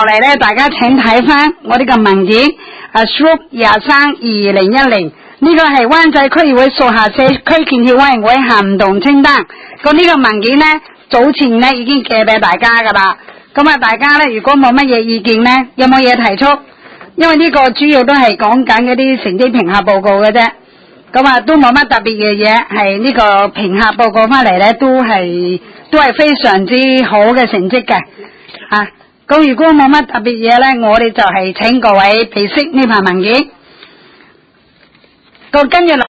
落嚟咧，大家請睇翻我呢個文件，Group 23/2010呢個係灣仔區議會屬下社區建設委員會行動清單。咁呢個文件呢，早前呢已經寄俾大家噶啦。咁啊，大家呢，如果冇乜嘢意見呢，有冇嘢提出？因為呢個主要都係講緊嗰啲成績評核報告嘅啫。咁啊，都冇乜特別嘅嘢，係呢個評核報告翻嚟呢，都係非常之好嘅成績嘅。咁如果冇乜特別嘢呢，我哋就係請各位備悉呢份文件。咁跟住